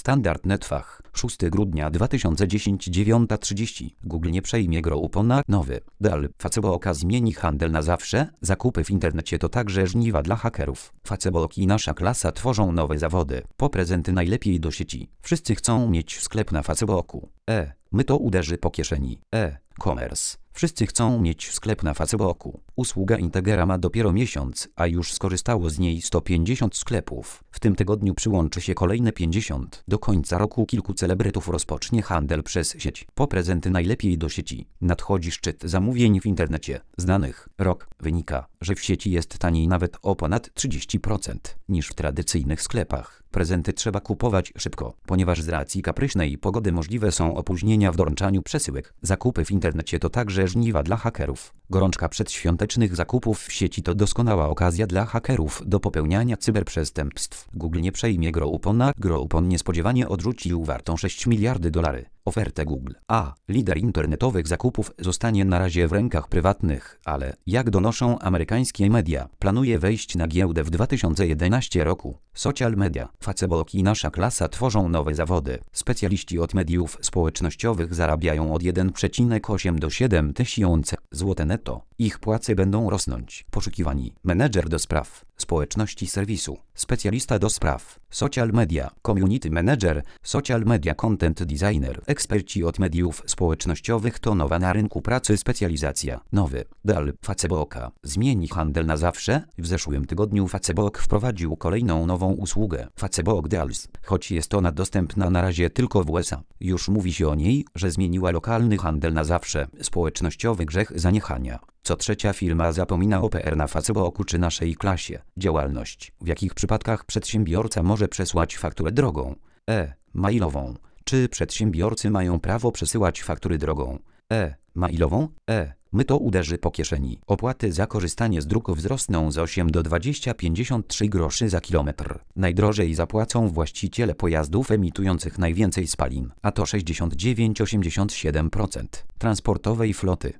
Standard Netfach, 6 grudnia 2010 9:30. Google nie przejmie Groupona. Nowy Dell. Facebook zmieni handel na zawsze. Zakupy w internecie to także żniwa dla hakerów. Facebook i nasza klasa tworzą nowe zawody. Po prezenty najlepiej do sieci. Wszyscy chcą mieć sklep na Facebooku. My to uderzy po kieszeni. E-commerce. Wszyscy chcą mieć sklep na Facebooku. Usługa Integera ma dopiero miesiąc, a już skorzystało z niej 150 sklepów. W tym tygodniu przyłączy się kolejne 50. Do końca roku kilku celebrytów rozpocznie handel przez sieć. Po prezenty najlepiej do sieci. Nadchodzi szczyt zamówień w internecie. Z danych rok wynika, że w sieci jest taniej nawet o ponad 30% niż w tradycyjnych sklepach. Prezenty trzeba kupować szybko, ponieważ z racji kapryśnej pogody możliwe są opóźnienia w doręczaniu przesyłek. Zakupy w internecie to także żniwa dla hakerów. Gorączka przedświątecznych zakupów w sieci to doskonała okazja dla hakerów do popełniania cyberprzestępstw. Google nie przejmie Groupona. Groupon niespodziewanie odrzucił wartą $6 miliardy ofertę Google. Lider internetowych zakupów zostanie na razie w rękach prywatnych, ale, jak donoszą amerykańskie media, planuje wejść na giełdę w 2011 roku. Social media. Facebook i nasza klasa tworzą nowe zawody. Specjaliści od mediów społecznościowych zarabiają od 1,8 do 7 tysięcy zł netto. Ich płace będą rosnąć. Poszukiwani. Menedżer do spraw społeczności serwisu. Specjalista do spraw social media. Community manager. Social media content designer. Eksperci od mediów społecznościowych to nowa na rynku pracy specjalizacja. Nowy Dell. Facebook zmieni handel na zawsze. W zeszłym tygodniu Facebook wprowadził kolejną nową usługę. Facebook Deals. Choć jest ona dostępna na razie tylko w USA. Już mówi się o niej, że zmieniła lokalny handel na zawsze. Społecznościowy grzech zaniechania. Co trzecia firma zapomina o PR na Facebooku czy naszej klasie. Działalność. W jakich przypadkach przedsiębiorca może przesłać fakturę drogą? Mailową. Czy przedsiębiorcy mają prawo przesyłać faktury drogą? Mailową? My to uderzy po kieszeni. Opłaty za korzystanie z dróg wzrosną z 8 do 20,53 groszy za kilometr. Najdrożej zapłacą właściciele pojazdów emitujących najwięcej spalin, a to 69,87% transportowej floty.